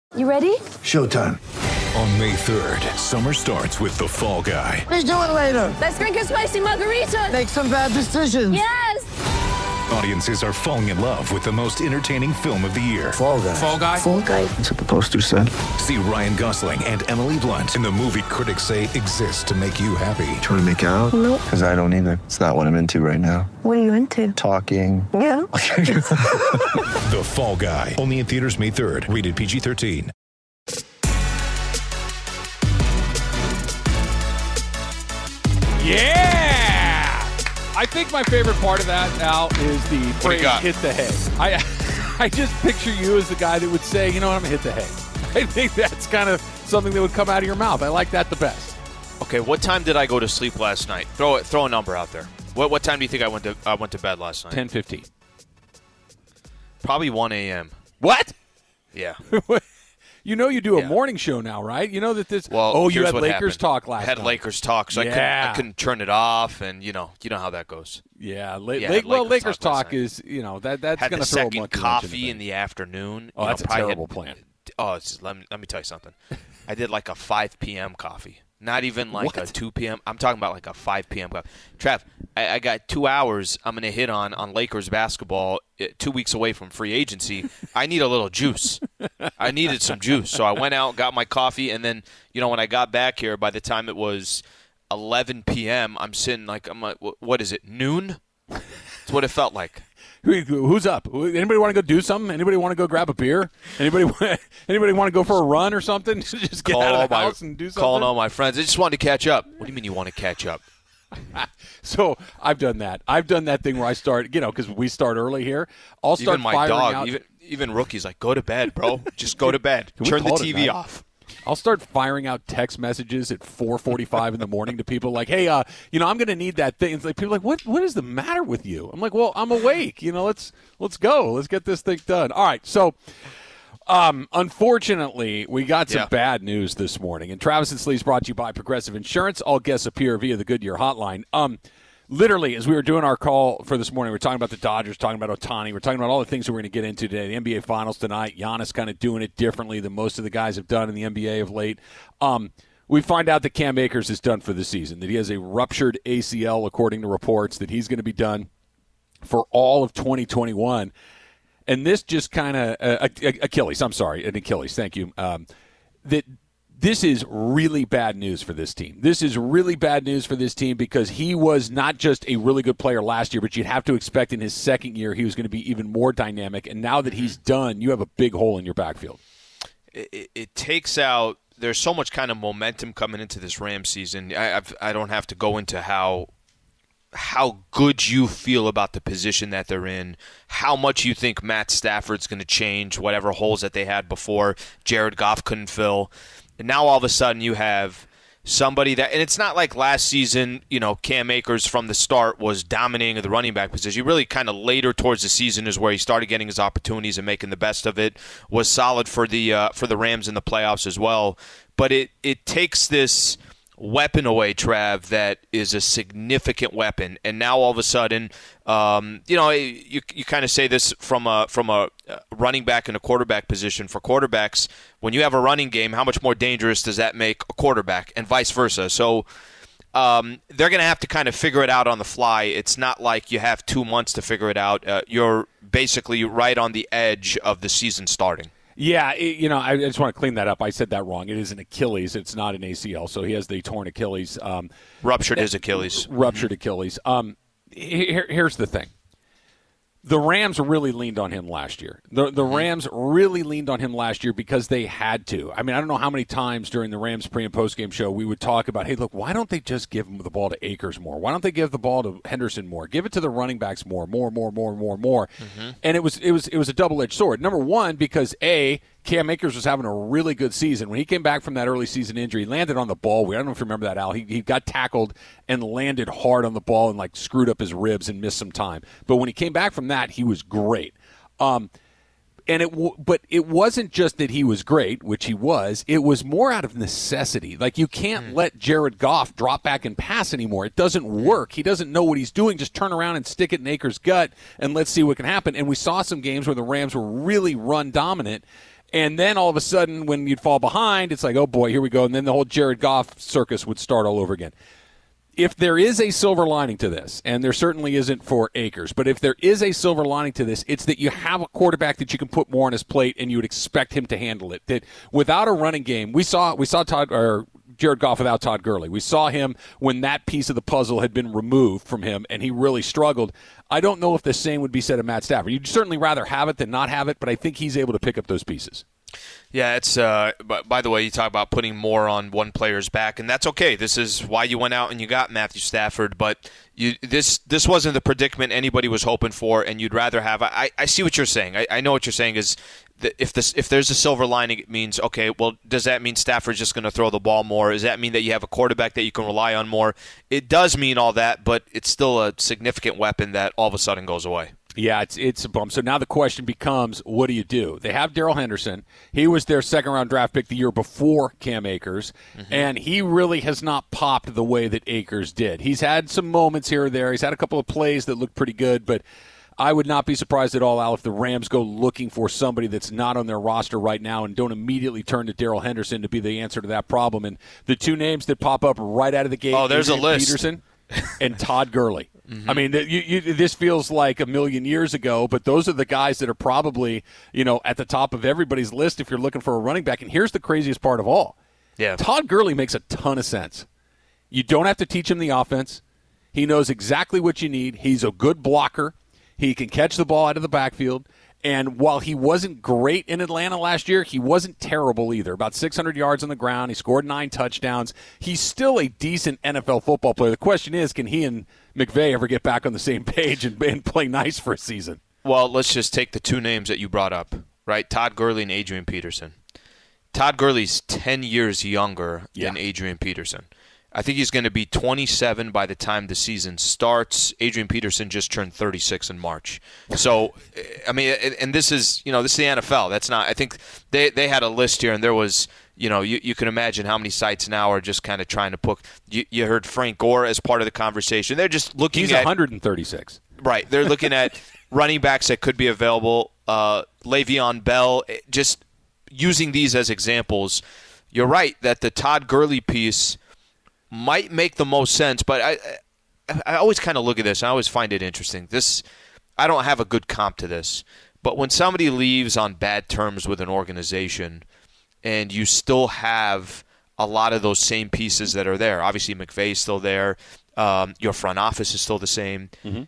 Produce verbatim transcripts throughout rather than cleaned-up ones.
You ready? Showtime. On May third, summer starts with The Fall Guy. Let's do it later. Let's drink a spicy margarita. Make some bad decisions. Yes! Audiences are falling in love with the most entertaining film of the year. Fall Guy. Fall Guy? Fall Guy. That's what the poster said. See Ryan Gosling and Emily Blunt in the movie critics say exists to make you happy. Trying to make it out? Nope. Because I don't either. It's not what I'm into right now. What are you into? Talking. Yeah. The Fall Guy. Only in theaters May third. Rated P G thirteen. Yeah! I think my favorite part of that, Al, is the phrase hit the hay. I I just picture you as the guy that would say, you know what, I'm going to hit the hay. I think that's kind of something that would come out of your mouth. I like that the best. Okay, what time did I go to sleep last night? Throw it, throw a number out there. What what time do you think I went to I went to bed last night? ten fifteen. Probably one a.m. What? Yeah. You know you do a Yeah. morning show now, right? You know that this Well, oh, you here's had what Lakers happened. talk last I had night. Lakers talk, so I, couldn't, Yeah. I couldn't turn it off, and you know, you know how that goes. Yeah, La- Yeah, Lake, well, Lakers Lakers talk last talk night. is, you know, that that's Had going the to throw a second monkey wrench coffee into in the afternoon. Oh, You know, that's a probably terrible had- plan. Oh, it's, let me let me tell you something. I did like a five p.m. coffee. Not even like What? a two p.m. I'm talking about like a five p.m. coffee. Trav, I, I got two hours I'm going to hit on on Lakers basketball uh, two weeks away from free agency. I need a little juice. I needed some juice. So I went out, got my coffee, and then, you know, when I got back here, by the time it was eleven p.m., I'm sitting like, I'm like, "Wh- what is it, noon? That's what it felt like. Who- Who's up? Who- Anybody want to go do something? Anybody want to go grab a beer? Anybody anybody want to go for a run or something? Just get Call out all of the my, house and do something? Calling all my friends. I just wanted to catch up. What do you mean you want to catch up? So I've done that. I've done that thing where I start, you know, because we start early here. I'll start Even my firing dog, out. even even Rookie's like, go to bed, bro. Just go to bed. We Turn the called it T V night. off. I'll start firing out text messages at four forty-five in the morning to people like, hey, uh, you know, I'm going to need that thing. It's like people are like, what what is the matter with you? I'm like, well, I'm awake. You know, let's let's go. Let's get this thing done. All right. So, um, unfortunately, we got some Yeah. bad news this morning. And Travis and Slee is brought to you by Progressive Insurance. All guests appear via the Goodyear hotline. Um, literally, as we were doing our call for this morning, we we're talking about the Dodgers, talking about Ohtani, we're talking about all the things that we're going to get into today. The N B A Finals tonight, Giannis kind of doing it differently than most of the guys have done in the N B A of late. Um, we find out that Cam Akers is done for the season, that he has a ruptured A C L, according to reports, that he's going to be done for all of twenty twenty-one. And this just kind of uh, Achilles. I'm sorry, an Achilles. Thank you. Um, that this is really bad news for this team. This is really bad news for this team because he was not just a really good player last year, but you'd have to expect in his second year he was going to be even more dynamic. And now that he's done, you have a big hole in your backfield. It, it, it takes out. There's so much kind of momentum coming into this Rams season. I I've, I don't have to go into how how good you feel about the position that they're in, how much you think Matt Stafford's going to change whatever holes that they had before Jared Goff couldn't fill. And now all of a sudden you have somebody that, and it's not like last season, you know, Cam Akers from the start was dominating the running back position. You really kind of later towards the season is where he started getting his opportunities and making the best of it. Was solid for the uh, for the Rams in the playoffs as well. But it it takes this weapon away, Trav, that is a significant weapon, and now all of a sudden, um, you know, you you kind of say this from a from a running back and a quarterback position. For quarterbacks, when you have a running game, how much more dangerous does that make a quarterback, and vice versa? So um, they're going to have to kind of figure it out on the fly. It's not like you have two months to figure it out. Uh, you're basically right on the edge of the season starting. Yeah, it, you know, I just want to clean that up. I said that wrong. It is an Achilles. It's not an A C L. So he has the torn Achilles. Um, Ruptured his Achilles. Ruptured Achilles. Um, here, here's the thing. The Rams really leaned on him last year. The the Rams really leaned on him last year because they had to. I mean, I don't know how many times during the Rams pre- and post-game show we would talk about, hey, look, why don't they just give the ball to Akers more? Why don't they give the ball to Henderson more? Give it to the running backs more, more, more, more, more, more. Mm-hmm. And it was it was it was a double-edged sword. Number one, because A, Cam Akers was having a really good season. When he came back from that early season injury, he landed on the ball. I don't know if you remember that, Al. He, he got tackled and landed hard on the ball and, like, screwed up his ribs and missed some time. But when he came back from that, he was great. Um, and it, w- But it wasn't just that he was great, which he was. It was more out of necessity. Like, you can't mm. let Jared Goff drop back and pass anymore. It doesn't work. He doesn't know what he's doing. Just turn around and stick it in Akers' gut, and let's see what can happen. And we saw some games where the Rams were really run dominant. And then all of a sudden, when you'd fall behind, it's like, oh, boy, here we go. And then the whole Jared Goff circus would start all over again. If there is a silver lining to this, and there certainly isn't for Akers, but if there is a silver lining to this, it's that you have a quarterback that you can put more on his plate and you would expect him to handle it. That without a running game, we saw we saw Todd or Jared Goff without Todd Gurley. We saw him when that piece of the puzzle had been removed from him and he really struggled. I don't know if the same would be said of Matt Stafford. You'd certainly rather have it than not have it, but I think he's able to pick up those pieces. Yeah, it's. Uh, but by the way, you talk about putting more on one player's back, and that's okay. This is why you went out and you got Matthew Stafford. But you, this this wasn't the predicament anybody was hoping for, and you'd rather have. I, I see what you're saying. I, I know what you're saying is that if this if there's a silver lining, it means okay. Well, does that mean Stafford's just going to throw the ball more? Does that mean that you have a quarterback that you can rely on more? It does mean all that, but it's still a significant weapon that all of a sudden goes away. Yeah, it's it's a bump. So now the question becomes, what do you do? They have Darrell Henderson. He was their second-round draft pick the year before Cam Akers, mm-hmm. and he really has not popped the way that Akers did. He's had some moments here or there. He's had a couple of plays that look pretty good, but I would not be surprised at all, Al, if the Rams go looking for somebody that's not on their roster right now and don't immediately turn to Darrell Henderson to be the answer to that problem. And the two names that pop up right out of the gate, oh, there's Adrian a list. Peterson and Todd Gurley. Mm-hmm. I mean, you, you, this feels like a million years ago, but those are the guys that are probably, you know, at the top of everybody's list if you're looking for a running back. And here's the craziest part of all. Yeah. Todd Gurley makes a ton of sense. You don't have to teach him the offense. He knows exactly what you need. He's a good blocker. He can catch the ball out of the backfield. And while he wasn't great in Atlanta last year, he wasn't terrible either. About six hundred yards on the ground. He scored nine touchdowns. He's still a decent N F L football player. The question is, can he and McVay ever get back on the same page and, and play nice for a season? Well, let's just take the two names that you brought up, right? Todd Gurley and Adrian Peterson. Todd Gurley's ten years younger yeah. than Adrian Peterson. I think he's going to be twenty-seven by the time the season starts. Adrian Peterson just turned thirty-six in March. So, I mean, and this is, you know, this is the N F L. That's not, I think they, they had a list here, and there was, you know, you, you can imagine how many sites now are just kind of trying to put, you, you heard Frank Gore as part of the conversation. They're just looking he's at. He's one hundred thirty-six. Right. They're looking at running backs that could be available. Uh, Le'Veon Bell, just using these as examples. You're right that the Todd Gurley piece might make the most sense, but I I, I always kind of look at this, and I always find it interesting. This, I don't have a good comp to this, but when somebody leaves on bad terms with an organization and you still have a lot of those same pieces that are there, obviously McVay's still there, um, your front office is still the same. Mm-hmm.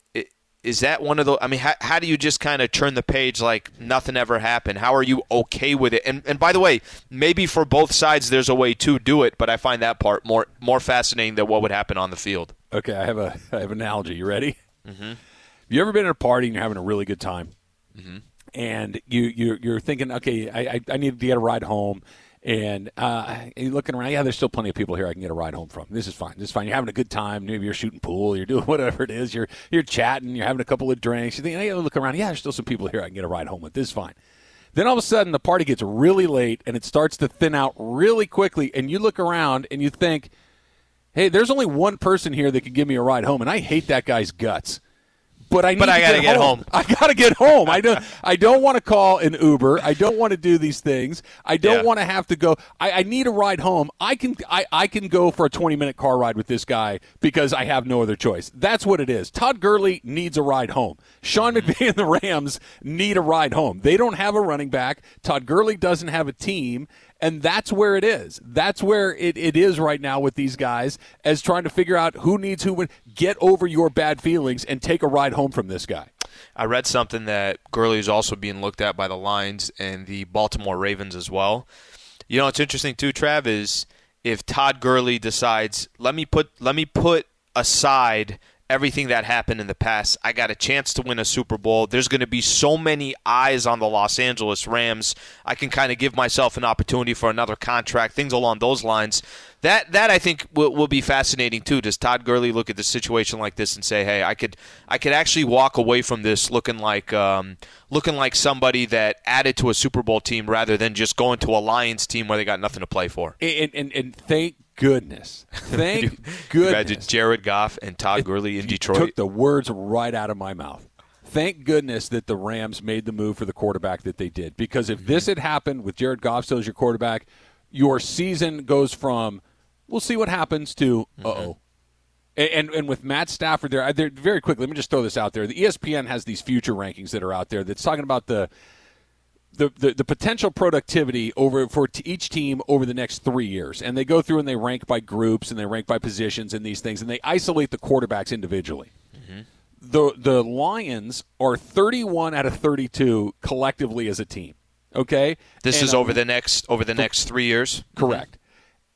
Is that one of the? I mean, how, how do you just kind of turn the page like nothing ever happened? How are you okay with it? And and by the way, maybe for both sides there's a way to do it, but I find that part more more fascinating than what would happen on the field. Okay, I have a I have an analogy. You ready? Mm-hmm. Have you ever been at a party and you're having a really good time, mm-hmm. and you you you're thinking, okay, I I, I need to get a ride home. And uh, you're looking around, yeah, there's still plenty of people here I can get a ride home from. This is fine. This is fine. You're having a good time. Maybe you're shooting pool. You're doing whatever it is. You're you're chatting. You're having a couple of drinks. You think, hey, look around. Yeah, there's still some people here I can get a ride home with. This is fine. Then all of a sudden, the party gets really late, and it starts to thin out really quickly. And you look around, and you think, hey, there's only one person here that can give me a ride home, and I hate that guy's guts. But I need but I to gotta get, get home. home. I gotta get home. I don't. I don't want to call an Uber. I don't want to do these things. I don't Yeah. want to have to go. I, I need a ride home. I can. I, I can go for a twenty minute car ride with this guy because I have no other choice. That's what it is. Todd Gurley needs a ride home. Sean McVay and the Rams need a ride home. They don't have a running back. Todd Gurley doesn't have a team. And that's where it is. That's where it, it is right now with these guys, as trying to figure out who needs who. Win. Get over your bad feelings and take a ride home from this guy. I read something that Gurley is also being looked at by the Lions and the Baltimore Ravens as well. You know what's interesting too, Trav, is if Todd Gurley decides, let me put let me put aside everything that happened in the past. I got a chance to win a Super Bowl. There's going to be so many eyes on the Los Angeles Rams. I can kind of give myself an opportunity for another contract, things along those lines. That that I think will, will be fascinating too. Does Todd Gurley look at the situation like this and say, "Hey, I could I could actually walk away from this looking like um, looking like somebody that added to a Super Bowl team rather than just going to a Lions team where they got nothing to play for." And and, and thank goodness, thank goodness, Imagine Jared Goff and Todd Gurley in you Detroit. Took the words right out of my mouth. thank goodness that the Rams made the move for the quarterback that they did. Because if this had happened with Jared Goff still as your quarterback, your season goes from, we'll see what happens, to, uh-oh. Mm-hmm. And and with Matt Stafford there, there, very quickly, let me just throw this out there. The E S P N has these future rankings that are out there that's talking about the the, the, the potential productivity over for t- each team over the next three years. And they go through and they rank by groups and they rank by positions and these things, and they isolate the quarterbacks individually. Mm-hmm. The The Lions are thirty-one out of thirty-two collectively as a team. Okay? This and, is over um, the next over the next three years? Correct. Mm-hmm.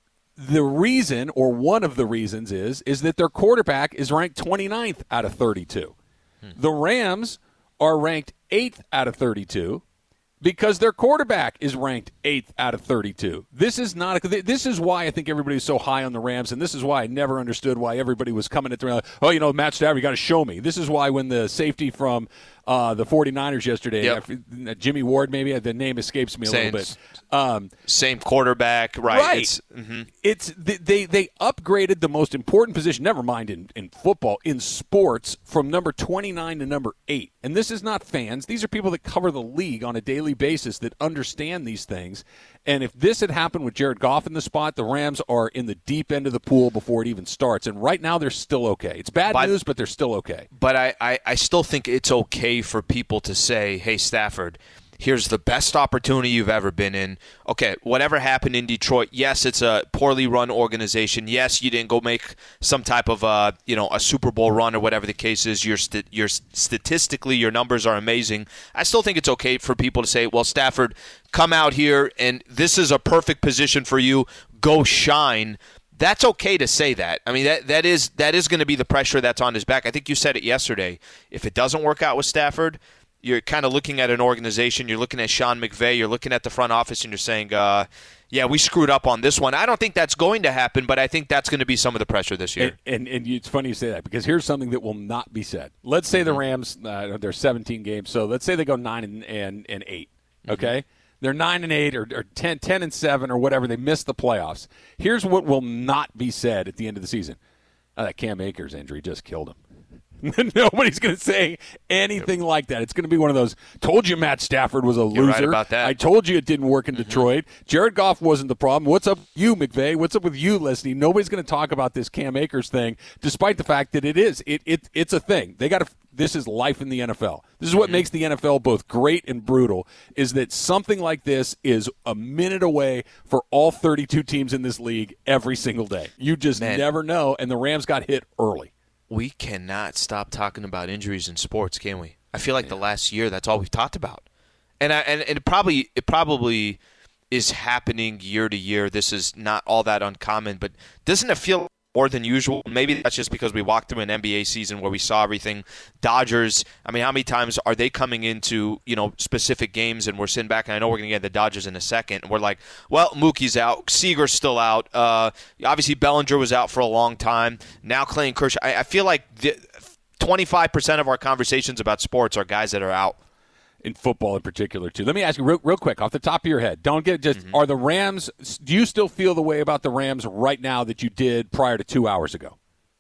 The reason, or one of the reasons, is is that their quarterback is ranked twenty-ninth out of thirty-two. Hmm. The Rams are ranked eighth out of thirty-two because their quarterback is ranked eighth out of thirty-two. This is not. A, this is why I think everybody is so high on the Rams, and this is why I never understood why everybody was coming at the like, oh, you know, Matt Stafford, you got to show me. This is why when the safety from uh, the 49ers yesterday, yep. uh, Jimmy Ward, maybe the name escapes me a Same. little bit. Um, Same quarterback, right? Right. It's, mm-hmm. it's they they upgraded the most important position. Never mind in, in football, in sports, from number twenty-nine to number eight. And this is not fans; these are people that cover the league on a daily basis that understand these things. And if this had happened with Jared Goff in the spot, the Rams are in the deep end of the pool before it even starts. And right now, they're still okay. It's bad but, news, but they're still okay. But I, I, I still think it's okay for people to say, hey, Stafford, here's the best opportunity you've ever been in. Okay, whatever happened in Detroit, yes, it's a poorly run organization. Yes, you didn't go make some type of a, you know, a Super Bowl run or whatever the case is. You're, st- you're statistically, your numbers are amazing. I still think it's okay for people to say, well, Stafford, come out here and this is a perfect position for you. Go shine. That's okay to say that. I mean, that that is that is going to be the pressure that's on his back. I think you said it yesterday. If it doesn't work out with Stafford, you're kind of looking at an organization, you're looking at Sean McVay, you're looking at the front office, and you're saying, uh, yeah, we screwed up on this one. I don't think that's going to happen, but I think that's going to be some of the pressure this year. And, and, and it's funny you say that, because here's something that will not be said. Let's say the Rams, uh, they're seventeen games, so let's say they go nine and, and, and eight, okay? Mm-hmm. They're nine and eight or, or ten, ten and seven or whatever. They miss the playoffs. Here's what will not be said at the end of the season. Oh, that Cam Akers injury just killed him. Nobody's going to say anything like that. It's going to be one of those, told you Matt Stafford was a loser. You're right about that. I told you it didn't work in mm-hmm. Detroit. Jared Goff wasn't the problem. What's up with you, McVay? What's up with you, Leslie? Nobody's going to talk about this Cam Akers thing, despite the fact that it is. It, it It's a thing. They got to. This is life in the N F L. This is what mm-hmm. makes the N F L both great and brutal, is that something like this is a minute away for all thirty-two teams in this league every single day. You just Man. never know, and the Rams got hit early. We cannot stop talking about injuries in sports, can we? I feel like yeah. the last year, that's all we've talked about. And, I, and, and it probably it probably is happening year to year. This is not all that uncommon, but doesn't it feel more than usual? Maybe that's just because we walked through an N B A season where we saw everything. Dodgers, I mean, how many times are they coming into, you know, specific games and we're sitting back, and I know we're going to get the Dodgers in a second, and we're like, well, Mookie's out, Seager's still out, uh, obviously Bellinger was out for a long time, now Clayton Kershaw. I, I feel like the, twenty-five percent of our conversations about sports are guys that are out. In football in particular, too. Let me ask you real, real quick, off the top of your head. Don't get just, mm-hmm. are the Rams, do you still feel the way about the Rams right now that you did prior to two hours ago?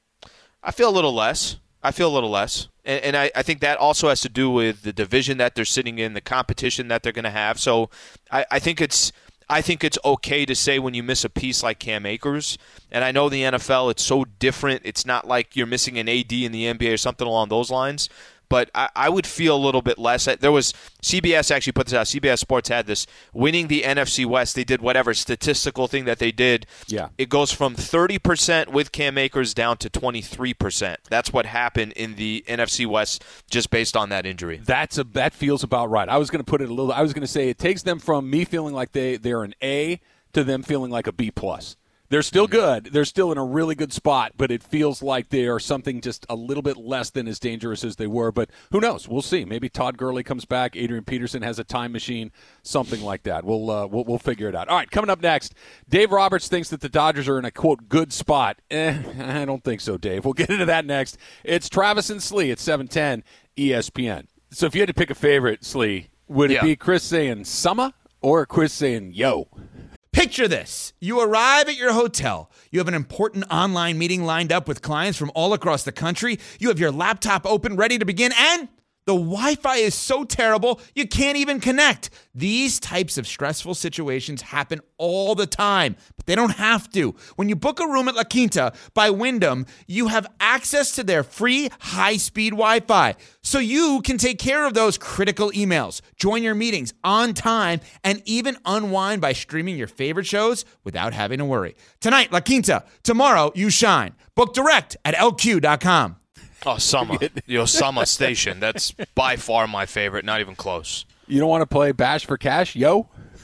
I feel a little less. I feel a little less. And, and I, I think that also has to do with the division that they're sitting in, the competition that they're going to have. So I, I think it's I think it's okay to say when you miss a piece like Cam Akers. And I know the N F L, it's so different. It's not like you're missing an A D in the N B A or something along those lines. But I, I would feel a little bit less. There was C B S actually put this out. C B S Sports had this. Winning the N F C West, they did whatever statistical thing that they did. Yeah. It goes from thirty percent with Cam Akers down to twenty-three percent. That's what happened in the N F C West just based on that injury. That's a that feels about right. I was going to put it a little. I was going to say it takes them from me feeling like they they're an A to them feeling like a B plus. They're still good. They're still in a really good spot, but it feels like they are something just a little bit less than as dangerous as they were. But who knows? We'll see. Maybe Todd Gurley comes back. Adrian Peterson has a time machine, something like that. We'll, uh, we'll we'll figure it out. All right, coming up next, Dave Roberts thinks that the Dodgers are in a, quote, good spot. Eh, I don't think so, Dave. We'll get into that next. It's Travis and Slee at seven ten E S P N. So if you had to pick a favorite, Slee, would it yeah. be Chris saying summer or Chris saying yo? Picture this. You arrive at your hotel. You have an important online meeting lined up with clients from all across the country. You have your laptop open, ready to begin, and The Wi-Fi is so terrible, you can't even connect. These types of stressful situations happen all the time, but they don't have to. When you book a room at La Quinta by Wyndham, you have access to their free high-speed Wi-Fi, so you can take care of those critical emails, join your meetings on time, and even unwind by streaming your favorite shows without having to worry. Tonight, La Quinta. Tomorrow, you shine. Book direct at L Q dot com. Oh, Summer. Your Summer station. That's by far my favorite, not even close. You don't want to play Bash for Cash, yo?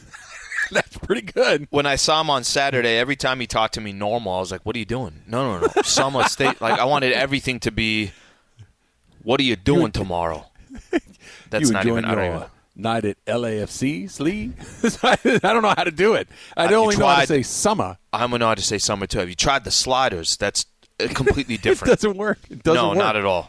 That's pretty good. When I saw him on Saturday, every time he talked to me normal, I was like, what are you doing? No, no, no. Summer State. Like, I wanted everything to be, what are you doing tomorrow? That's you not even, I don't your even. Night at L A F C, Slee? I don't know how to do it. I only know how to say summer. I'm going to know how to say summer, too. Have you tried the sliders? That's completely different. It doesn't work. It doesn't no, work. not at all.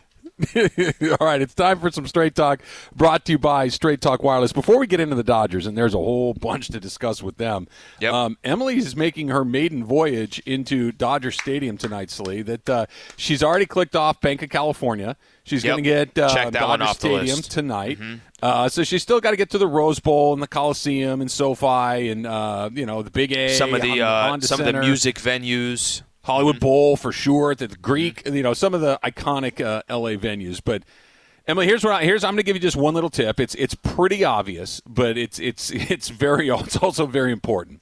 All right, it's time for some Straight Talk, brought to you by Straight Talk Wireless. Before we get into the Dodgers, and there's a whole bunch to discuss with them, yep. um, Emily's making her maiden voyage into Dodger Stadium tonight, Slee. That uh, she's already clicked off Bank of California. She's yep. going to get uh, Check that Dodger one off the Stadium list. tonight. Mm-hmm. Uh, so she's still got to get to the Rose Bowl and the Coliseum and SoFi and uh, you know the Big A, some of the uh, Honda some Center. of the music venues. Hollywood Bowl for sure, at the Greek, you know, some of the iconic uh, L A venues. But Emily, here's what I, here's I'm going to give you just one little tip. It's it's pretty obvious, but it's it's it's very it's also very important.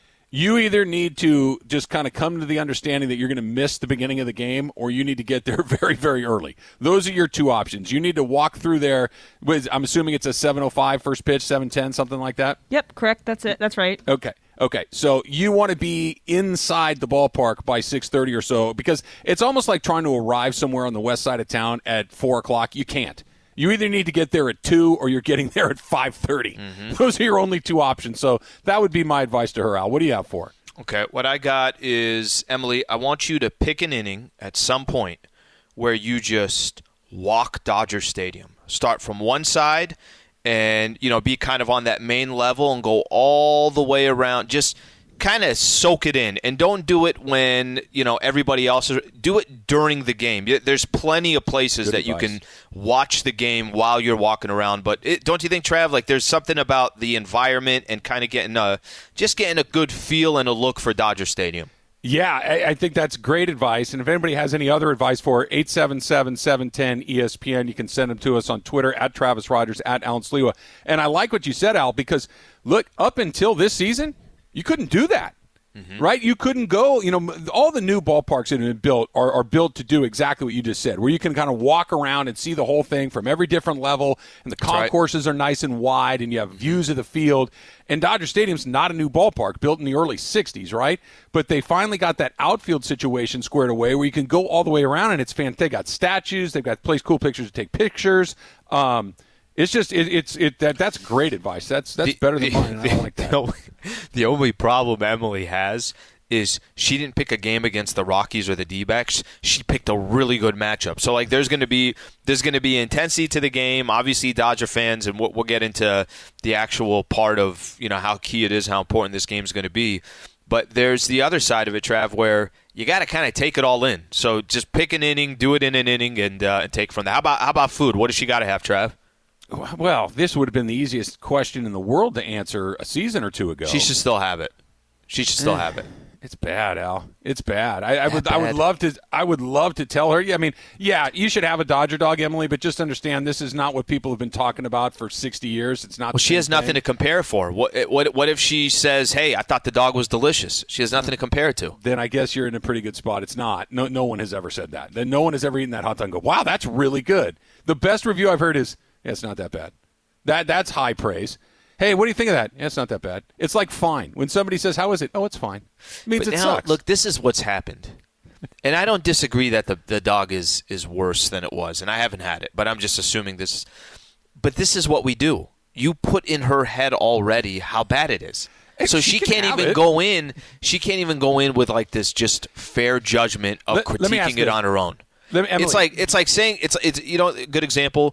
You either need to just kind of come to the understanding that you're going to miss the beginning of the game, or you need to get there very, very early. Those are your two options. You need to walk through there. With, I'm assuming it's a seven oh five first pitch, seven ten, something like that? Yep, correct. That's it. That's right. Okay. Okay, so you want to be inside the ballpark by six thirty or so, because it's almost like trying to arrive somewhere on the west side of town at four o'clock. You can't. You either need to get there at two or you're getting there at five thirty. Mm-hmm. Those are your only two options. So that would be my advice to her, Al. What do you have for her? Okay, what I got is, Emily, I want you to pick an inning at some point where you just walk Dodger Stadium. Start from one side and, you know, be kind of on that main level and go all the way around. Just kind of soak it in, and don't do it when, you know, everybody else is. Do it during the game. There's plenty of places Good that advice. you can watch the game while you're walking around. But it, don't you think, Trav, like there's something about the environment and kind of getting a just getting a good feel and a look for Dodger Stadium? Yeah, I, I think that's great advice. And if anybody has any other advice for eight seven seven, seven one zero, E S P N, you can send them to us on Twitter, at Travis Rogers, at Alan Sliwa. And I like what you said, Al, because, look, up until this season, you couldn't do that. Mm-hmm. Right? You couldn't go, you know, all the new ballparks that have been built are, are built to do exactly what you just said, where you can kind of walk around and see the whole thing from every different level, and the concourses right. are nice and wide, and you have views of the field. And Dodger Stadium's not a new ballpark, built in the early sixties, right? But they finally got that outfield situation squared away where you can go all the way around, and it's fantastic. They got statues, they've got place cool pictures to take pictures. Um, It's just it, it's it that that's great advice. That's that's the, better than the, mine. And I don't like that. The only, the only problem Emily has is she didn't pick a game against the Rockies or the D-backs. She picked a really good matchup. So like there's going to be there's going to be intensity to the game. Obviously, Dodger fans, and we'll, we'll get into the actual part of, you know, how key it is, how important this game is going to be. But there's the other side of it, Trav, where you got to kind of take it all in. So just pick an inning, do it in an inning, and uh, and take from there. How about how about food? What does she got to have, Trav? Well, this would have been the easiest question in the world to answer a season or two ago. She should still have it. She should still have it. It's bad, Al. It's bad. I, I would. bad. I would love to. I would love to tell her. Yeah, I mean, yeah, you should have a Dodger dog, Emily. But just understand, this is not what people have been talking about for sixty years. It's not. Well, she has thing. nothing to compare for. What? What? What if she says, "Hey, I thought the dog was delicious"? She has nothing to compare it to. Then I guess you're in a pretty good spot. It's not. No, no one has ever said that. Then no one has ever eaten that hot dog and go, "Wow, that's really good." The best review I've heard is, "Yeah, it's not that bad." That that's high praise. Hey, what do you think of that? Yeah, it's not that bad. It's like fine. When somebody says, "How is it?" Oh, it's fine. It means but it now, sucks. Look, this is what's happened. And I don't disagree that the, the dog is, is worse than it was, and I haven't had it, but I'm just assuming this. But this is what we do. You put in her head already how bad it is. So she, she can't can even it. go in. She can't even go in with like this just fair judgment of Let, let me ask critiquing it this. on her own. Let me, Emily, It's like it's like saying it's it's you know a good example.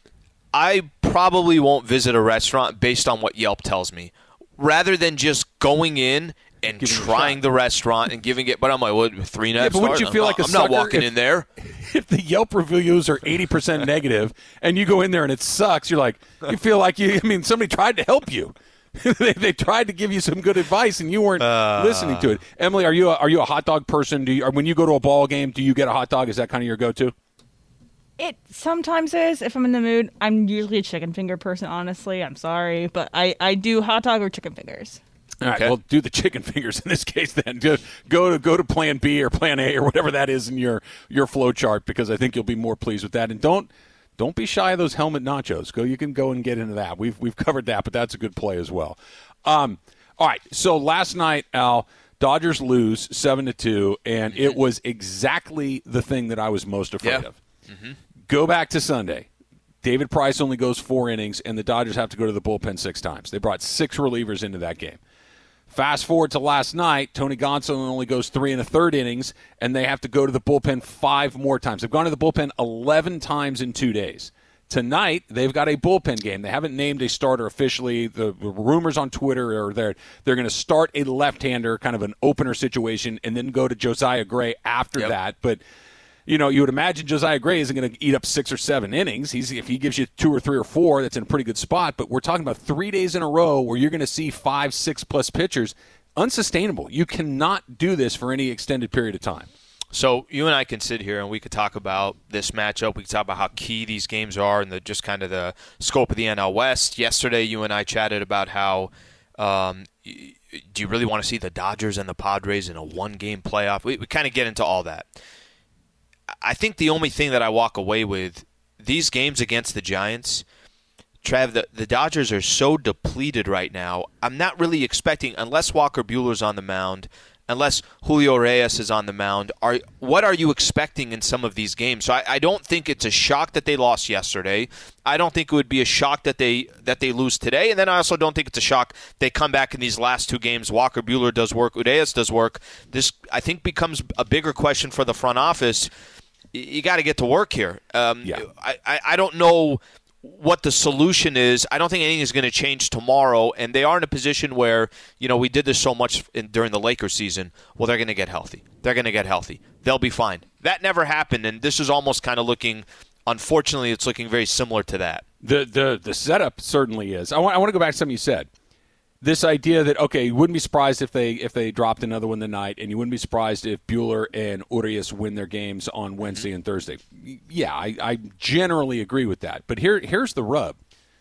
I probably won't visit a restaurant based on what Yelp tells me, rather than just going in and giving it a trying shot. the restaurant and giving it. But I'm like, what? Three and a Yeah, half but wouldn't stars? you feel I'm like not, a I'm not sucker walking if- in there. If the Yelp reviews are eighty percent negative and you go in there and it sucks, you're like, you feel like you, I mean, somebody tried to help you. they, they tried to give you some good advice and you weren't Uh. listening to it. Emily, are you a, are you a hot dog person? Do you, or when you go to a ball game, do you get a hot dog? Is that kind of your go-to? It sometimes is. If I'm in the mood, I'm usually a chicken finger person, honestly. I'm sorry. But I, I do hot dog or chicken fingers. All right, Okay. well, do the chicken fingers in this case then. Go, go to go to Plan B or Plan A or whatever that is in your your flow chart because I think you'll be more pleased with that. And don't don't be shy of those helmet nachos. Go, you can go and get into that. We've we've covered that, but that's a good play as well. Um, all right, so last night, Al, Dodgers lose seven to two, and it was exactly the thing that I was most afraid Yeah. of. Go back to Sunday. David Price only goes four innings, and the Dodgers have to go to the bullpen six times. They brought six relievers into that game. Fast forward to last night, Tony Gonsolin only goes three and a third innings, and they have to go to the bullpen five more times. They've gone to the bullpen eleven times in two days. Tonight, they've got a bullpen game. They haven't named a starter officially. The rumors on Twitter are they're, they're going to start a left-hander, kind of an opener situation, and then go to Josiah Gray after Yep. that. But you know, you would imagine Josiah Gray isn't going to eat up six or seven innings. He's if he gives you two or three or four, that's in a pretty good spot. But we're talking about three days in a row where you're going to see five, six plus pitchers. Unsustainable. You cannot do this for any extended period of time. So you and I can sit here and we could talk about this matchup. We could talk about how key these games are and the just kind of the scope of the N L West. Yesterday, you and I chatted about how um, y- do you really want to see the Dodgers and the Padres in a one-game playoff? We, we kind of get into all that. I think the only thing that I walk away with, these games against the Giants, Trav, the, the Dodgers are so depleted right now. I'm not really expecting, unless Walker Buehler's on the mound, unless Julio Reyes is on the mound, are what are you expecting in some of these games? So I, I don't think it's a shock that they lost yesterday. I don't think it would be a shock that they that they lose today. And then I also don't think it's a shock they come back in these last two games. Walker Buehler does work, Urias does work. This, I think, becomes a bigger question for the front office. You got to get to work here. Um, Yeah. I, I, I don't know what the solution is. I don't think anything is going to change tomorrow, and they are in a position where, you know, we did this so much in, during the Lakers season. Well, they're going to get healthy. They're going to get healthy. They'll be fine. That never happened, and this is almost kind of looking, unfortunately, it's looking very similar to that. The the the setup certainly is. I want I want to go back to something you said. This idea that, okay, you wouldn't be surprised if they if they dropped another one tonight, and you wouldn't be surprised if Buehler and Urias win their games on Wednesday and Thursday. Yeah, I, I generally agree with that. But here here's the rub.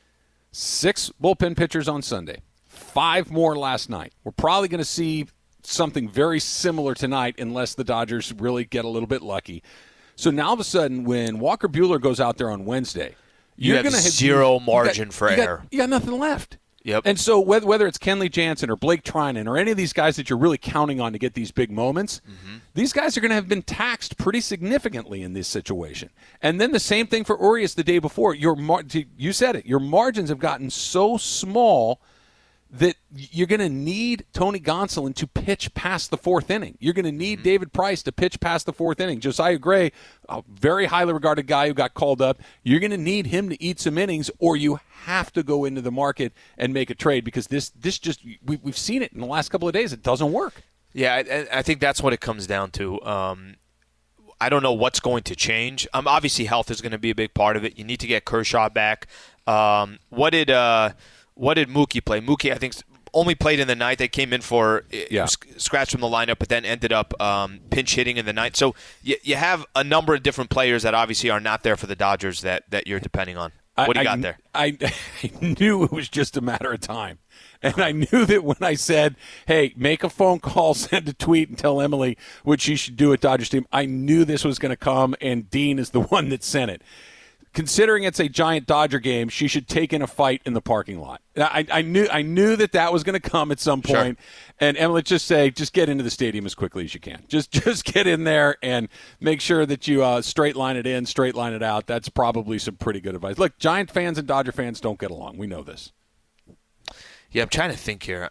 Six bullpen pitchers on Sunday. Five more last night. We're probably going to see something very similar tonight unless the Dodgers really get a little bit lucky. So now all of a sudden, when Walker Buehler goes out there on Wednesday, You you're have going to zero you got- margin you for got- error. You got nothing left. Yep. And so whether, whether it's Kenley Jansen or Blake Trinan or any of these guys that you're really counting on to get these big moments, mm-hmm. these guys are going to have been taxed pretty significantly in this situation. And then the same thing for Urias the day before. Your mar- you said it. Your margins have gotten so small that you're going to need Tony Gonsolin to pitch past the fourth inning. You're going to need mm-hmm. David Price to pitch past the fourth inning. Josiah Gray, a very highly regarded guy who got called up, you're going to need him to eat some innings, or you have to go into the market and make a trade because this this just we, we've seen it in the last couple of days. It doesn't work. Yeah, I, I think that's what it comes down to. Um, I don't know what's going to change. Um, obviously, health is going to be a big part of it. You need to get Kershaw back. Um, what did uh, what did Mookie play? Mookie, I think, only played in the ninth. They came in for yeah. scratch from the lineup, but then ended up um, pinch hitting in the ninth. So you, you have a number of different players that obviously are not there for the Dodgers that, that you're depending on. What do you I, got there? I, I knew it was just a matter of time. And I knew that when I said, hey, make a phone call, send a tweet, and tell Emily what she should do at Dodgers team, I knew this was going to come, and Dean is the one that sent it. Considering it's a giant Dodger game, she should take in a fight in the parking lot. I, I knew I knew that that was going to come at some point. Sure. And Emily, just say, just get into the stadium as quickly as you can. Just just get in there and make sure that you uh, straight line it in, straight line it out. That's probably some pretty good advice. Look, Giant fans and Dodger fans don't get along. We know this. Yeah, I'm trying to think here.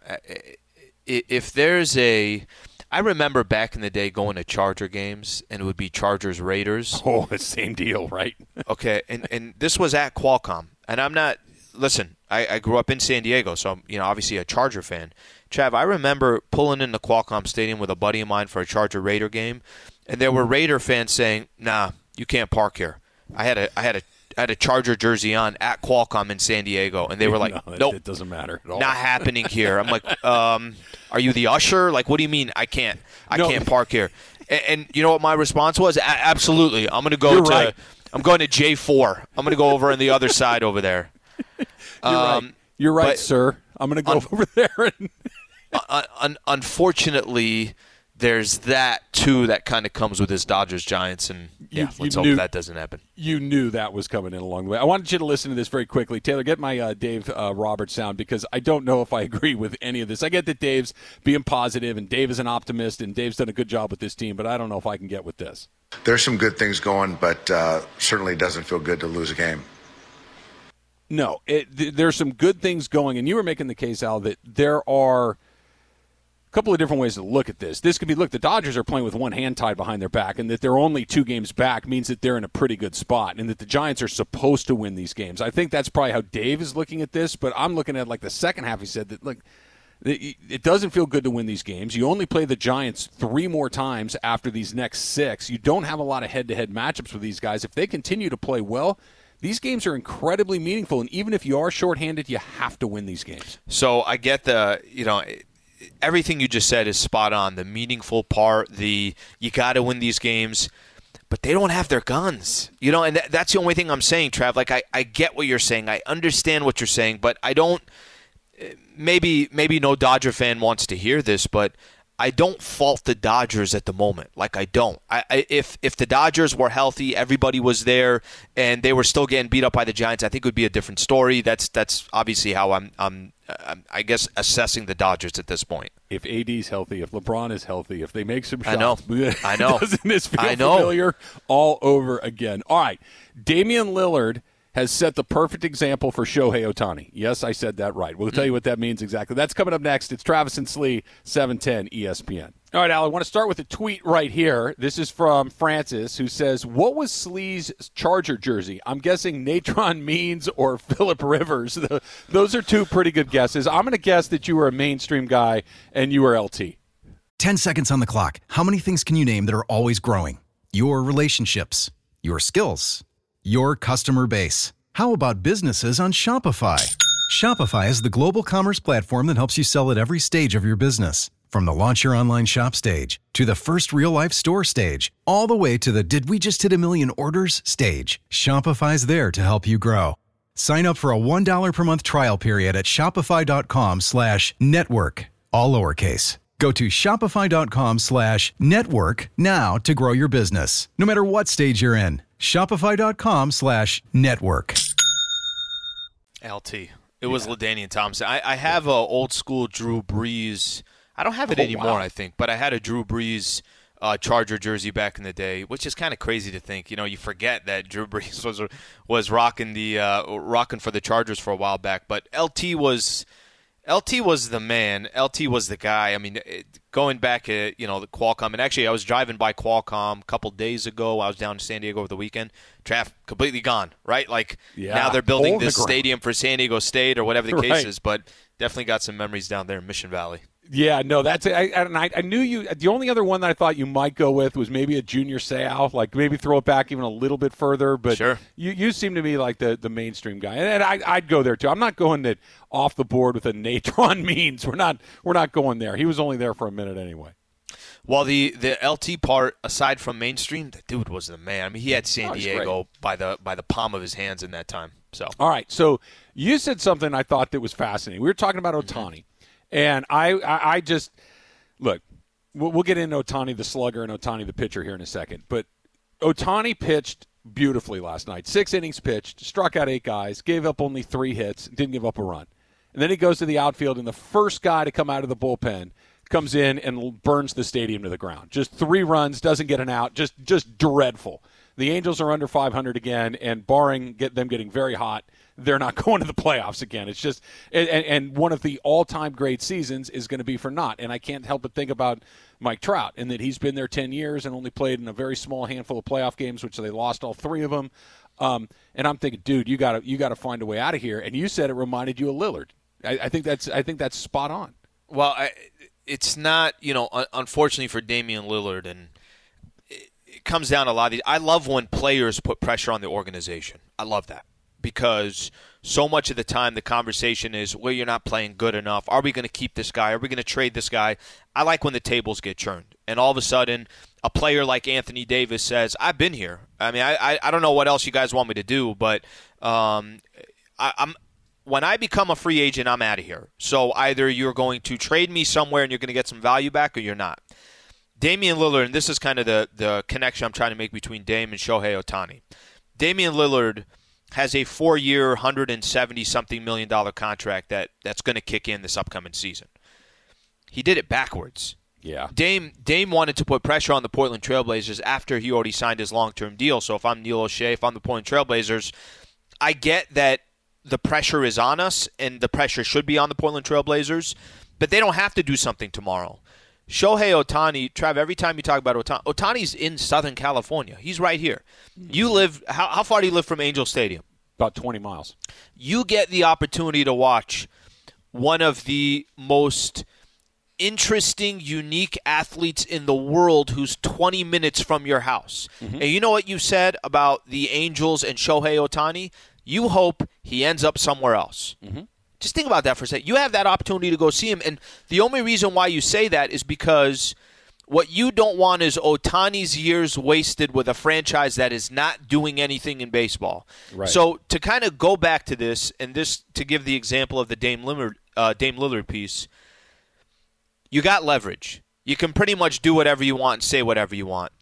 If there's a – I remember back in the day going to Charger games, and it would be Chargers-Raiders. Oh, the same deal, right? Okay, and, and this was at Qualcomm. And I'm not – listen, I, I grew up in San Diego, so I'm, you know, obviously a Charger fan. Trav, I remember pulling into Qualcomm Stadium with a buddy of mine for a Charger Raider game, and there were Raider fans saying, "Nah, you can't park here." I had a I had a I had a Charger jersey on at Qualcomm in San Diego, and they were like, no, "Nope, it doesn't matter at all. Not happening here." I'm like, um, "Are you the usher? Like, what do you mean I can't I No. can't park here?" And, and you know what my response was? A- absolutely, I'm going to go You're to right. I'm going to J four. I'm going to go over on the other side over there. You're Um, right, You're right but- sir. I'm going to go Un- over there. And un- un- unfortunately, there's that too that kind of comes with this Dodgers Giants, and You- yeah, let's you hope knew- that doesn't happen. you knew that was coming in along the way. I wanted you to listen to this very quickly. Taylor, get my uh, Dave uh, Roberts sound, because I don't know if I agree with any of this. I get that Dave's being positive, and Dave is an optimist, and Dave's done a good job with this team, but I don't know if I can get with this. There's some good things going, but uh, certainly doesn't feel good to lose a game. No, it, th- there's some good things going, and you were making the case, Al, that there are a couple of different ways to look at this. This could be, look, the Dodgers are playing with one hand tied behind their back, and that they're only two games back means that they're in a pretty good spot, and that the Giants are supposed to win these games. I think that's probably how Dave is looking at this, but I'm looking at like the second half. He said that, look, it it doesn't feel good to win these games. You only play the Giants three more times after these next six. You don't have a lot of head-to-head matchups with these guys. If they continue to play well, these games are incredibly meaningful, and even if you are shorthanded, you have to win these games. So I get the, you know, everything you just said is spot on. The meaningful part, the you got to win these games, but they don't have their guns, you know, and th- that's the only thing I'm saying, Trav. Like, I, I get what you're saying. I understand what you're saying, but I don't, maybe, maybe no Dodger fan wants to hear this, but I don't fault the Dodgers at the moment. Like, I don't. I, I if if the Dodgers were healthy, everybody was there, and they were still getting beat up by the Giants, I think it would be a different story. That's that's obviously how I'm I'm, I'm I guess assessing the Dodgers at this point. If A D's healthy, if LeBron is healthy, if they make some I shots, know. I know. doesn't this feel I know. familiar all over again? All right, Damian Lillard has set the perfect example for Shohei Ohtani. Yes, I said that right. We'll tell you what that means exactly. That's coming up next. It's Travis and Slee, seven ten E S P N. All right, Al, I want to start with a tweet right here. This is from Francis, who says, what was Slee's Charger jersey? I'm guessing Natron Means or Phillip Rivers. The, those are two pretty good guesses. I'm going to guess that you were a mainstream guy and you were L T. Ten seconds on the clock. How many things can you name that are always growing? Your relationships, your skills, your customer base. How about businesses on Shopify? Shopify is the global commerce platform that helps you sell at every stage of your business. From the launch your online shop stage to the first real-life store stage, all the way to the did we just hit a million orders stage. Shopify's there to help you grow. Sign up for a one dollar per month trial period at shopify.com slash network, all lowercase. Go to shopify.com slash network now to grow your business, no matter what stage you're in. Shopify.com slash network. L T. It was yeah. LaDainian Thompson. I, I have a old school Drew Brees. I don't have it oh, anymore, wow. I think, but I had a Drew Brees uh, Charger jersey back in the day, which is kind of crazy to think. You know, you forget that Drew Brees was was rocking the uh, rocking for the Chargers for a while back. But L T was L T was the man. L T was the guy. I mean, it, going back at you know the Qualcomm, and actually I was driving by Qualcomm a couple days ago. I was down in San Diego over the weekend. Traffic completely gone, right? Like yeah, now they're building the this ground. stadium for San Diego State or whatever the right. case is. But definitely got some memories down there in Mission Valley. Yeah, no, that's I, and I, I knew you. The only other one that I thought you might go with was maybe a Junior Seau, like maybe throw it back even a little bit further. But sure. you you seem to be like the, the mainstream guy, and I, I'd go there too. I'm not going that off the board with a Natron Means. We're not we're not going there. He was only there for a minute anyway. Well, the, the L T part, aside from mainstream, the dude was the man. I mean, he had San oh, Diego by the by the palm of his hands in that time. So, all right. So you said something I thought that was fascinating. We were talking about Ohtani, mm-hmm. and I, I I just look. We'll, we'll get into Ohtani the slugger and Ohtani the pitcher here in a second. But Ohtani pitched beautifully last night. Six innings pitched, struck out eight guys, gave up only three hits, didn't give up a run. And then he goes to the outfield, and the first guy to come out of the bullpen comes in and burns the stadium to the ground. Just three runs, doesn't get an out, just just dreadful. The Angels are under five hundred again, and barring get them getting very hot, they're not going to the playoffs again. It's just and, and one of the all-time great seasons is going to be for naught. And I can't help but think about Mike Trout and that he's been there ten years and only played in a very small handful of playoff games, which they lost all three of them. Um, and I'm thinking, dude, you got to you got to find a way out of here. And you said it reminded you of Lillard. I, I think that's I think that's spot on. Well, I, it's not, you know, un- unfortunately for Damian Lillard, and it, it comes down to a lot of these. I love when players put pressure on the organization. I love that because so much of the time the conversation is, well, you're not playing good enough. Are we going to keep this guy? Are we going to trade this guy? I like when the tables get turned, and all of a sudden a player like Anthony Davis says, I've been here. I mean, I, I, I don't know what else you guys want me to do, but um, I, I'm when I become a free agent, I'm out of here. So either you're going to trade me somewhere and you're going to get some value back, or you're not. Damian Lillard, and this is kind of the, the connection I'm trying to make between Dame and Shohei Ohtani. Damian Lillard has a four-year, one hundred seventy-something million dollar contract that, that's going to kick in this upcoming season. He did it backwards. Yeah. Dame Dame wanted to put pressure on the Portland Trailblazers after he already signed his long-term deal. So if I'm Neil O'Shea, if I'm the Portland Trailblazers, I get that the pressure is on us, and the pressure should be on the Portland Trailblazers, but they don't have to do something tomorrow. Shohei Ohtani, Trav, every time you talk about Ohtani, Ohtani's in Southern California. He's right here. You live, how, how far do you live from Angel Stadium? About twenty miles. You get the opportunity to watch one of the most interesting, unique athletes in the world who's twenty minutes from your house. Mm-hmm. And you know what you said about the Angels and Shohei Ohtani? You hope he ends up somewhere else. Mm-hmm. Just think about that for a second. You have that opportunity to go see him, and the only reason why you say that is because what you don't want is Ohtani's years wasted with a franchise that is not doing anything in baseball. Right. So to kind of go back to this, and this to give the example of the Dame Lillard, uh, Dame Lillard piece, you got leverage. You can pretty much do whatever you want and say whatever you want.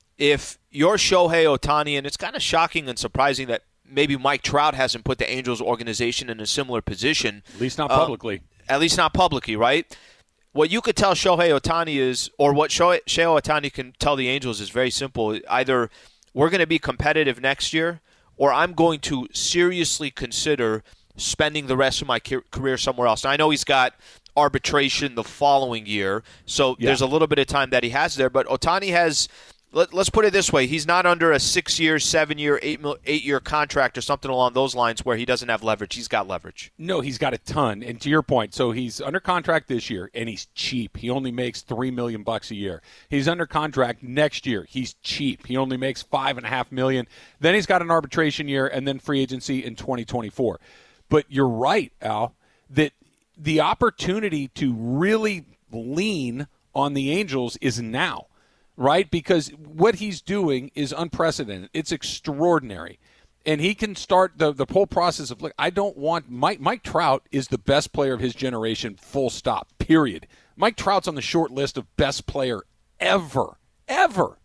If you're Shohei Ohtani, and it's kind of shocking and surprising that maybe Mike Trout hasn't put the Angels organization in a similar position. At least not publicly. Um, at least not publicly, right? What you could tell Shohei Ohtani is, or what Shohei, Shohei Ohtani can tell the Angels is very simple. Either we're going to be competitive next year, or I'm going to seriously consider spending the rest of my career somewhere else. Now, I know he's got arbitration the following year, so yeah. There's a little bit of time that he has there, but Ohtani has... Let, let's put it this way. He's not under a six-year, seven-year, eight, eight-year contract or something along those lines where he doesn't have leverage. He's got leverage. No, he's got a ton. And to your point, so he's under contract this year, and he's cheap. He only makes three million dollars bucks a year. He's under contract next year. He's cheap. He only makes five point five million dollars. Then he's got an arbitration year and then free agency in twenty twenty-four. But you're right, Al, that the opportunity to really lean on the Angels is now. Right? Because what he's doing is unprecedented. It's extraordinary. And he can start the, the whole process of, look, I don't want Mike Mike Trout is the best player of his generation, full stop, period. Mike Trout's on the short list of best player ever, ever.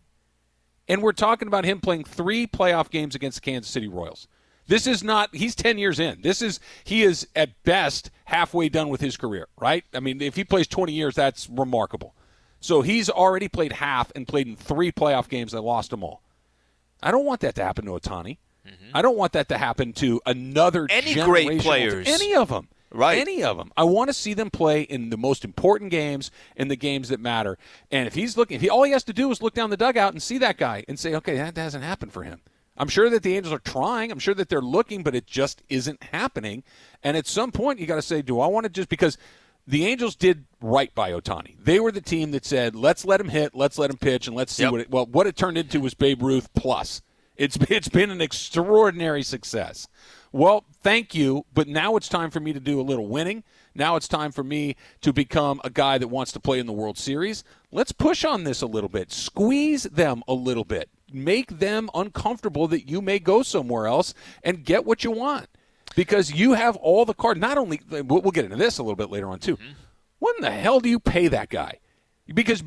And we're talking about him playing three playoff games against the Kansas City Royals. This is not, he's ten years in. This is, he is at best halfway done with his career, right? I mean, if he plays twenty years, that's remarkable. So he's already played half and played in three playoff games and lost them all. I don't want that to happen to Ohtani. Mm-hmm. I don't want that to happen to another any great players. Any of them. Right. Any of them. I want to see them play in the most important games, in the games that matter. And if he's looking, if he, all he has to do is look down the dugout and see that guy and say, okay, that hasn't happened for him. I'm sure that the Angels are trying. I'm sure that they're looking, but it just isn't happening. And at some point, you got to say, do I want to just, because the Angels did right by Ohtani. They were the team that said, let's let him hit, let's let him pitch, and let's see yep. what it – well, what it turned into was Babe Ruth plus. It's It's been an extraordinary success. Well, thank you, but now it's time for me to do a little winning. Now it's time for me to become a guy that wants to play in the World Series. Let's push on this a little bit. Squeeze them a little bit. Make them uncomfortable that you may go somewhere else and get what you want. Because you have all the cards. Not only – we'll get into this a little bit later on too. Mm-hmm. When the hell do you pay that guy? Because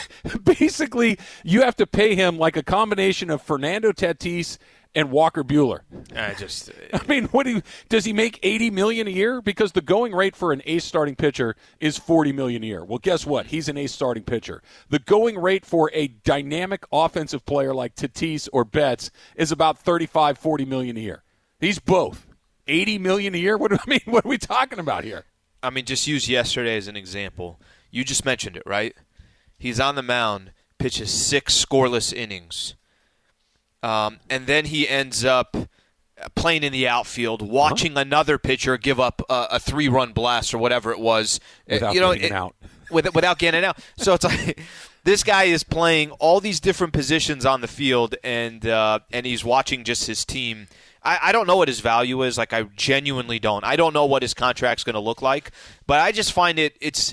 basically you have to pay him like a combination of Fernando Tatis and Walker Buehler. I just – I mean, what do you, does he make eighty million dollars a year? Because the going rate for an ace starting pitcher is forty million dollars a year. Well, guess what? He's an ace starting pitcher. The going rate for a dynamic offensive player like Tatis or Betts is about thirty-five, forty million dollars a year. He's both. eighty million dollars a year? What do I mean? What are we talking about here? I mean, just use yesterday as an example. You just mentioned it, right? He's on the mound, pitches six scoreless innings. Um, and then he ends up playing in the outfield, watching uh-huh. another pitcher give up a, a three-run blast or whatever it was. Without you know, getting it, out. With, without getting out. So it's like this guy is playing all these different positions on the field, and uh, and he's watching just his team. I, I don't know what his value is. Like, I genuinely don't. I don't know what his contract's going to look like. But I just find it it's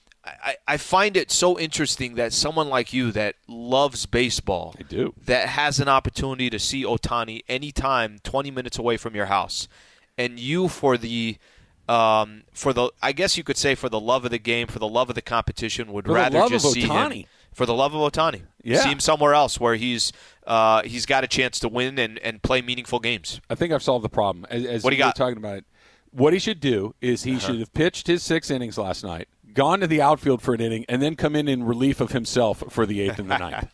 I, I find it so interesting that someone like you that loves baseball, I do, that has an opportunity to see Ohtani anytime twenty minutes away from your house, and you for the um, for the I guess you could say for the love of the game, for the love of the competition, would for rather the love just of see Ohtani. him for the love of Ohtani. Yeah. See him somewhere else where he's uh, he's got a chance to win and, and play meaningful games. I think I've solved the problem. As, as what do you we got? were talking about it, what he should do is he uh-huh. should have pitched his six innings last night, gone to the outfield for an inning, and then come in in relief of himself for the eighth and the ninth.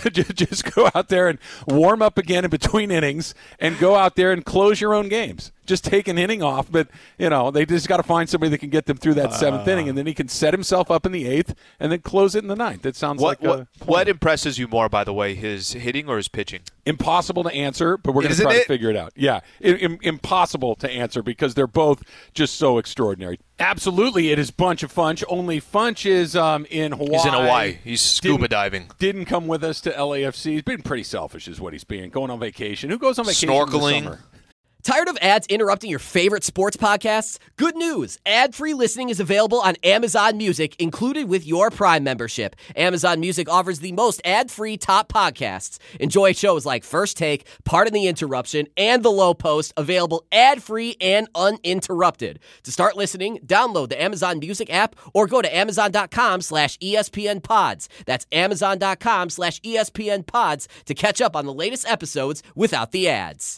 Just go out there and warm up again in between innings and go out there and close your own games. Just take an inning off, but, you know, they just got to find somebody that can get them through that uh, seventh inning, and then he can set himself up in the eighth and then close it in the ninth. That sounds what, like what, a what impresses you more, by the way, his hitting or his pitching? Impossible to answer, but we're going to Isn't try it? to figure it out. Yeah, it, im- impossible to answer because they're both just so extraordinary. Absolutely, it is Bunch of Funch, only Funch is um, in Hawaii. He's in Hawaii. He's scuba didn't, diving. Didn't come with us to L A F C. He's been pretty selfish is what he's being. Going on vacation. Who goes on vacation Snorkeling. in the summer? Tired of ads interrupting your favorite sports podcasts? Good news! Ad-free listening is available on Amazon Music, included with your Prime membership. Amazon Music offers the most ad-free top podcasts. Enjoy shows like First Take, Pardon the Interruption, and The Low Post, available ad-free and uninterrupted. To start listening, download the Amazon Music app or go to amazon.com slash ESPN pods. That's amazon.com slash ESPN pods to catch up on the latest episodes without the ads.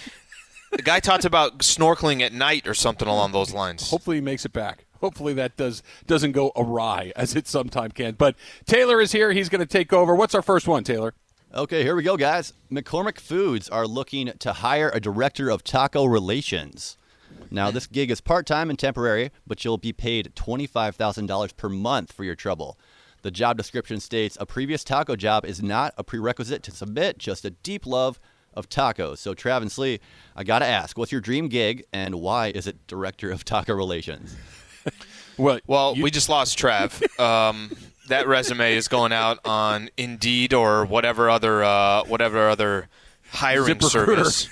The guy talked about snorkeling at night or something along those lines. Hopefully he makes it back. Hopefully that does, doesn't go awry, as it sometimes can. But Taylor is here. He's going to take over. What's our first one, Taylor? Okay, here we go, guys. McCormick Foods are looking to hire a director of taco relations. Now, this gig is part-time and temporary, but you'll be paid twenty-five thousand dollars per month for your trouble. The job description states a previous taco job is not a prerequisite to submit, just a deep love of tacos. So, Travis Lee, I got to ask, what's your dream gig, and why is it Director of Taco Relations? well, well you- we just lost Trav. Um, that resume is going out on Indeed or whatever other uh, whatever other hiring service.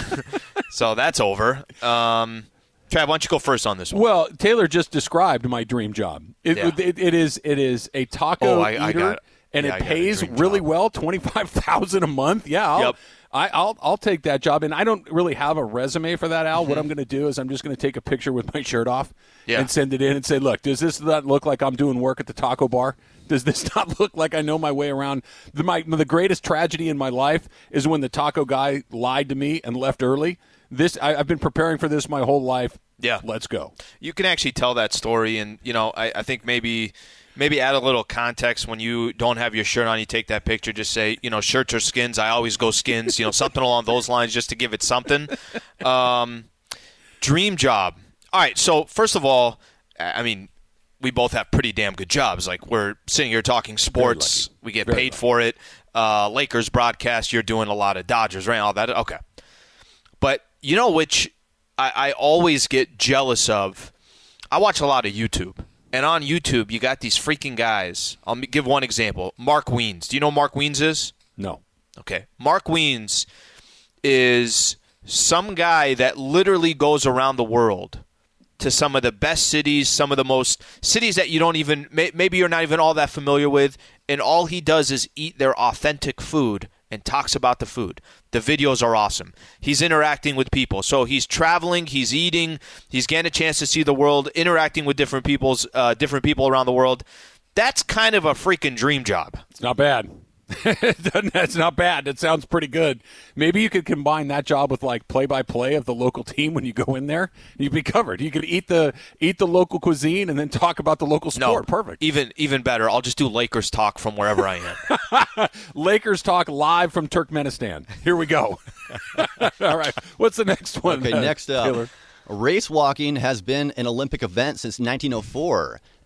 So that's over. Um, Trav, why don't you go first on this one? Well, Taylor just described my dream job. It, yeah. it, it is it is a taco oh, I, eater, I got it. and yeah, it pays really job. well, twenty-five thousand dollars a month. Yeah, I'll, yep. I, I'll I'll take that job, and I don't really have a resume for that, Al. Mm-hmm. What I'm going to do is I'm just going to take a picture with my shirt off yeah. and send it in and say, look, does this not look like I'm doing work at the taco bar? Does this not look like I know my way around? The, my, the greatest tragedy in my life is when the taco guy lied to me and left early. This I, I've been preparing for this my whole life. Yeah. Let's go. You can actually tell that story, and, you know, I, I think maybe – Maybe add a little context when you don't have your shirt on, you take that picture, just say, you know, shirts or skins, I always go skins, you know, something along those lines just to give it something. Um, dream job. All right, so first of all, I mean, we both have pretty damn good jobs. Like, we're sitting here talking sports. We get Very paid lucky. for it. Uh, Lakers broadcast, you're doing a lot of Dodgers, right? All that. Okay. But you know which I, I always get jealous of? I watch a lot of YouTube. And on YouTube, you got these freaking guys. I'll give one example. Mark Wiens. Do you know who Mark Wiens is? No. Okay. Mark Wiens is some guy that literally goes around the world to some of the best cities, some of the most cities that you don't even, maybe you're not even all that familiar with, and all he does is eat their authentic food and talks about the food. The videos are awesome. He's interacting with people. So he's traveling, he's eating, he's getting a chance to see the world, interacting with different people's, uh, different people around the world. That's kind of a freaking dream job. It's not bad. That's not bad. That sounds pretty good. Maybe you could combine that job with like play-by-play of the local team when you go in there. You'd be covered. You could eat the eat the local cuisine and then talk about the local sport. No, Perfect. Even even better. I'll just do Lakers talk from wherever I am. Lakers talk live from Turkmenistan. Here we go. All right. What's the next one? Okay, uh, next up. Taylor? Race walking has been an Olympic event since nineteen oh four.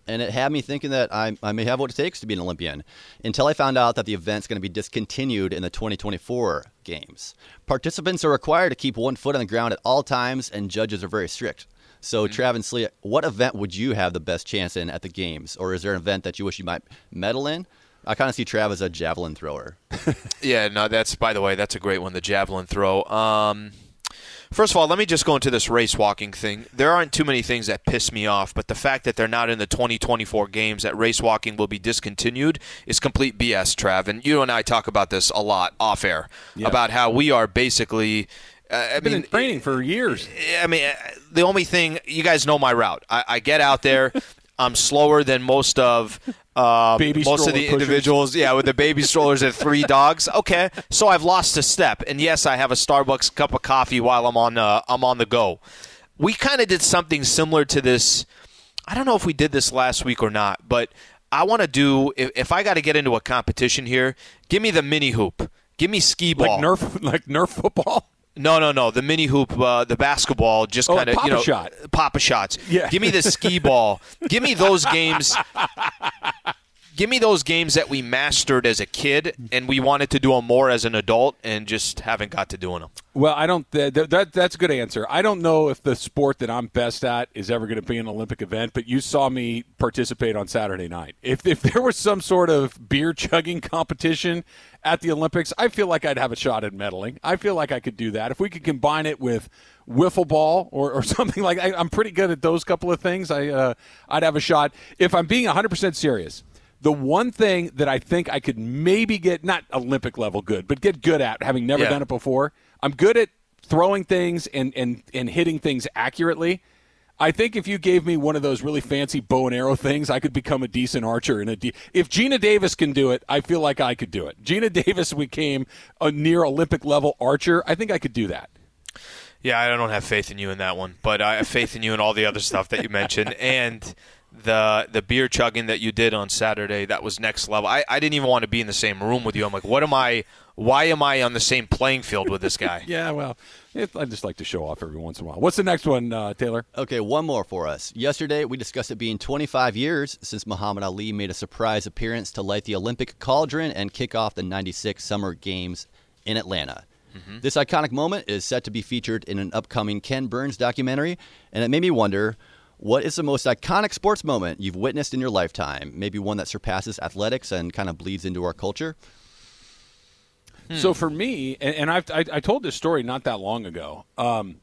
and it had me thinking that I, I may have what it takes to be an Olympian, until I found out that the event's going to be discontinued in the twenty twenty-four games. Participants are required to keep one foot on the ground at all times, and judges are very strict. So, mm-hmm. Trav and Slee, what event would you have the best chance in at the games? Or is there an event that you wish you might medal in? I kind of see Trav as a javelin thrower. Yeah, no, that's, by the way, that's a great one, the javelin throw. Um, first of all, let me just go into this race walking thing. There aren't too many things that piss me off, but the fact that they're not in the twenty twenty-four games, that race walking will be discontinued, is complete B S, Trav. And you and I talk about this a lot off air, yeah. about how we are basically – Uh, I been mean, in training for years. I mean, the only thing, you guys know my route. I, I get out there. I'm slower than most of um, baby most of the pushers. individuals. Yeah, with the baby strollers and three dogs. Okay, so I've lost a step, and yes, I have a Starbucks cup of coffee while I'm on. Uh, I'm on the go. We kind of did something similar to this. I don't know if we did this last week or not, but I want to do. If, if I got to get into a competition here, give me the mini hoop. Give me skee ball. Like Nerf, like Nerf football. No, no, no. The mini hoop, uh, the basketball, just oh, kind of, you know, shot. Papa shots. Yeah. Give me the skee ball. Give me those games. Give me those games that we mastered as a kid, and we wanted to do them more as an adult, and just haven't got to doing them. Well, I don't. Th- th- that that's a good answer. I don't know if the sport that I'm best at is ever going to be an Olympic event, but you saw me participate on Saturday night. If if there was some sort of beer chugging competition at the Olympics, I feel like I'd have a shot at medaling. I feel like I could do that if we could combine it with wiffle ball or, or something like. I, I'm pretty good at those couple of things. I uh, I'd have a shot. If I'm being one hundred percent serious. The one thing that I think I could maybe get, not Olympic level good, but get good at, having never yeah. done it before, I'm good at throwing things and, and, and hitting things accurately. I think if you gave me one of those really fancy bow and arrow things, I could become a decent archer. And a de- if Gina Davis can do it, I feel like I could do it. Gina Davis became a near Olympic level archer. I think I could do that. Yeah, I don't have faith in you in that one, but I have faith in you in all the other stuff that you mentioned. And the the beer chugging that you did on Saturday, that was next level. I, I didn't even want to be in the same room with you. I'm like, what am I – why am I on the same playing field with this guy? Yeah, well, it, I just like to show off every once in a while. What's the next one, uh, Taylor? Okay, one more for us. Yesterday, we discussed it being twenty-five years since Muhammad Ali made a surprise appearance to light the Olympic cauldron and kick off the ninety-six Summer Games in Atlanta. Mm-hmm. This iconic moment is set to be featured in an upcoming Ken Burns documentary, and it made me wonder – what is the most iconic sports moment you've witnessed in your lifetime? Maybe one that surpasses athletics and kind of bleeds into our culture? Hmm. So for me, and, and I've, I, I told this story not that long ago, um,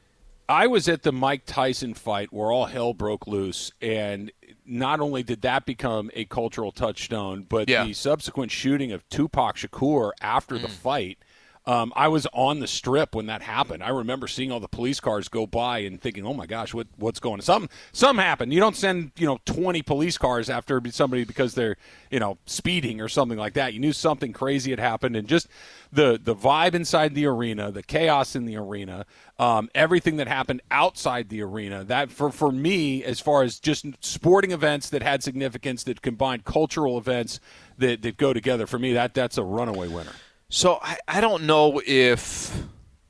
I was at the Mike Tyson fight where all hell broke loose, and not only did that become a cultural touchstone, but yeah. the subsequent shooting of Tupac Shakur after mm. the fight. Um, I was on the strip when that happened. I remember seeing all the police cars go by and thinking, "Oh my gosh, what what's going on?" Something something happened. You don't send you know twenty police cars after somebody because they're you know speeding or something like that. You knew something crazy had happened, and just the the vibe inside the arena, the chaos in the arena, um, everything that happened outside the arena. That for for me, as far as just sporting events that had significance, that combined cultural events that that go together. For me, that that's a runaway winner. So I, I don't know if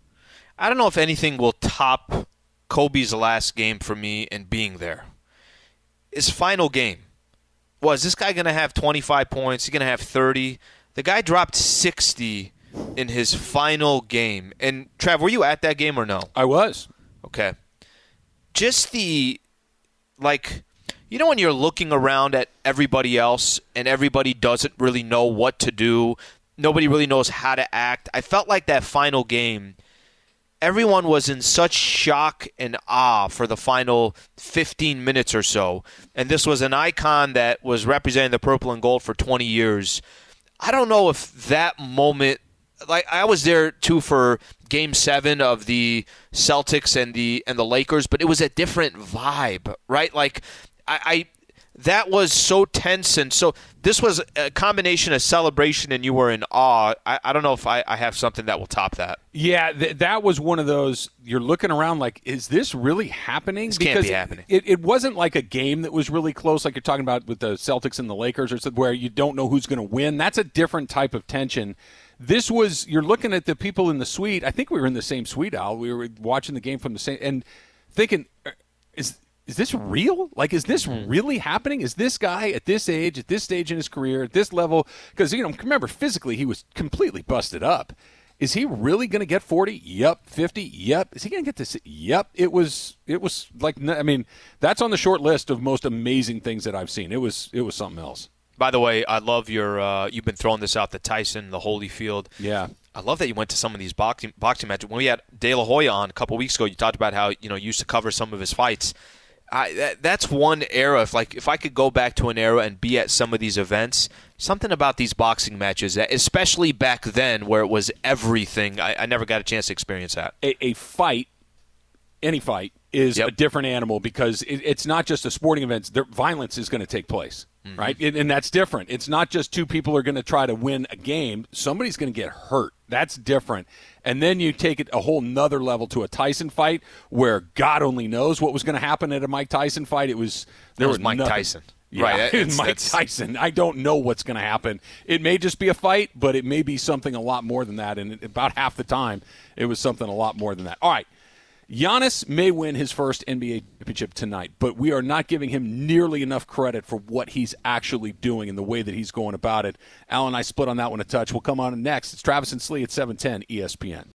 I don't know if anything will top Kobe's last game for me and being there. His final game. Was this guy going to have twenty-five points? He's going to have thirty? The guy dropped sixty in his final game. And Trav, were you at that game or no? I was. Okay. Just the like you know when you're looking around at everybody else and everybody doesn't really know what to do. Nobody really knows how to act. I felt like that final game, everyone was in such shock and awe for the final fifteen minutes or so. And this was an icon that was representing the purple and gold for twenty years. I don't know if that moment, like I was there too for game seven of the Celtics and the and the Lakers, but it was a different vibe, right? Like I, I that was so tense, and so this was a combination of celebration and you were in awe. I, I don't know if I, I have something that will top that. Yeah, th- that was one of those, you're looking around like, is this really happening? This because can't be happening. It, it wasn't like a game that was really close, like you're talking about with the Celtics and the Lakers, or something where you don't know who's going to win. That's a different type of tension. This was, you're looking at the people in the suite. I think we were in the same suite, Al. We were watching the game from the same, and thinking, is is this real? Like, is this really happening? Is this guy at this age, at this stage in his career, at this level? Because, you know, remember, physically he was completely busted up. Is he really going to get forty? Yep. fifty? Yep. Is he going to get this? Yep. It was, it was like, I mean, that's on the short list of most amazing things that I've seen. It was, it was something else. By the way, I love your, uh, you've been throwing this out, the Tyson, the Holyfield. Yeah. I love that you went to some of these boxing boxing matches. When we had De La Hoya on a couple weeks ago, you talked about how, you know, you used to cover some of his fights. I, that, that's one era. If like if I could go back to an era and be at some of these events, something about these boxing matches, especially back then where it was everything, I, I never got a chance to experience that. A, a fight, any fight, is Yep. a different animal because it, it's not just a sporting event. There, violence is going to take place, Mhm. right? And, and that's different. It's not just two people are going to try to win a game. Somebody's going to get hurt. That's different. And then you take it a whole nother level to a Tyson fight where God only knows what was going to happen at a Mike Tyson fight. It was there It was was Mike nothing. Tyson. Yeah, Right, it it's- was Mike that's- Tyson. I don't know what's going to happen. It may just be a fight, but it may be something a lot more than that. And about half the time, it was something a lot more than that. All right. Giannis may win his first N B A championship tonight, but we are not giving him nearly enough credit for what he's actually doing and the way that he's going about it. Al and I split on that one a touch. We'll come on next. It's Travis and Slee at seven ten E S P N.